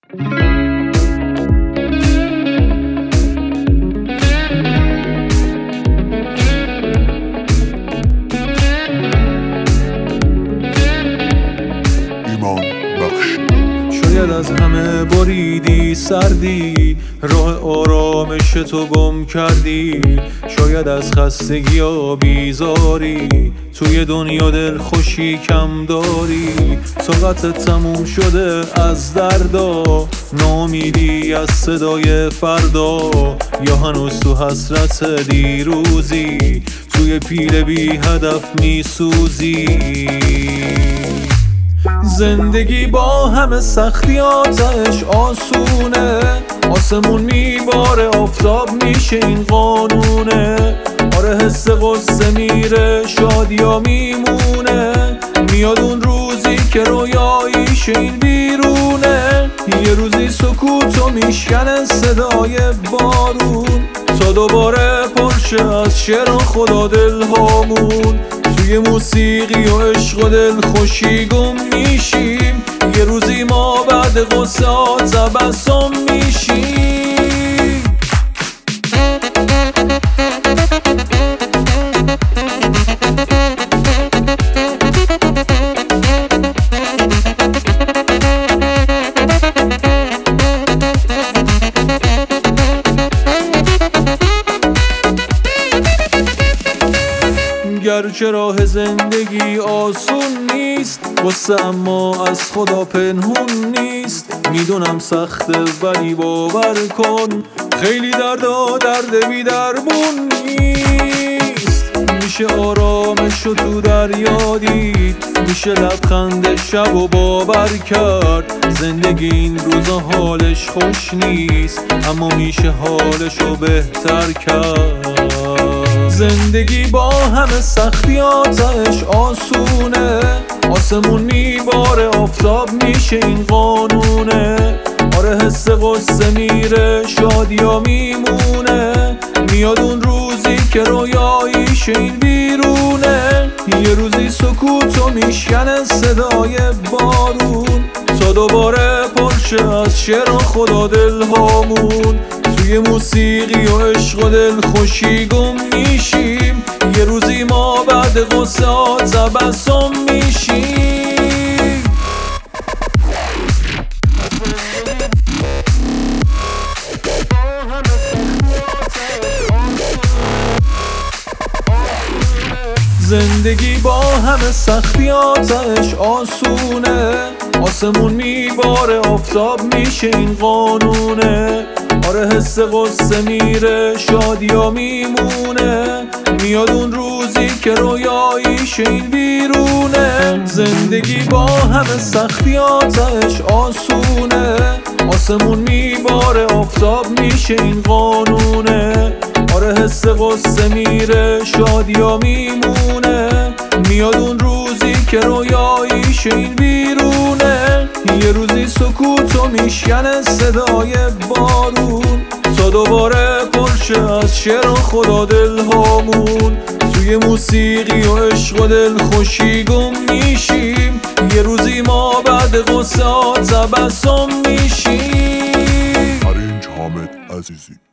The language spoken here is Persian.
شاید از همه بریدی سردی، راه آرامش تو گم کردی. شاید از خستگی یا بیزاری توی دنیا دل خوشی کم داری. طاقتت تموم شده از دردا، ناامیدی از صدای فردا، یا هنوز تو حسرت دیروزی توی پیل بی هدف میسوزی. زندگی با همه سختیاتش آسونه، آسمون میباره آفتاب میشه این قانونه. آره حس غصه میره شادیا میمونه، میاد اون روزی که رویاییش این بیرونه. یه روزی سکوتو میشکنه صدای بارون، تا دوباره پرشه از شعر خدا دلهامون. توی موسیقی و عشق و دل خوشی گم میشیم، یه روزی ما بعد غصه ها تبسم میشیم. گرچه راه زندگی آسون نیست، غصه اما از خدا پنهون نیست. میدونم سخته ولی باور کن، خیلی درد بی درمون نیست. میشه آرامش رو تو دریا دید، میشه لبخند شب و باور کرد. زندگی این روزا حالش خوش نیست، اما میشه حالش رو بهتر کرد. زندگی با همه سختیاتش آسونه، آسمون میباره آفتاب میشه این قانونه. آره حس غصه میره شادیا میمونه، میاد اون روزی که رویاییش این بیرونه. یه روزی سکوتو میشکنه صدای بارون، تا دوباره پرشه از شعر خدا دلهامون. توی موسیقی و عشق و دل خوشی گم میشیم، یه روزی ما بعد غصه ها تبسم میشیم. زندگی با همه سختیاتش آسونه، آسمون میباره آفتاب میشه این قانونه. آره حس غصه میره شادیا میمونه، میاد اون روزی که رویاییش این بیرونه. زندگی با همه سختیاتش آسونه، آسمون میباره آفتاب میشه این قانونه. آره حس غصه میره شادیا میمونه، میاد اون روزی که رویاییش این بیرونه. یه روزی سکوتو میشکنه صدای بارون، تا دوباره پرشه از شعر خدا دلهامون. توی موسیقی و عشق و دل خوشی گم میشیم، یه روزی ما بعد غصه ها تبسم میشیم. ارنج حامد عزیزی.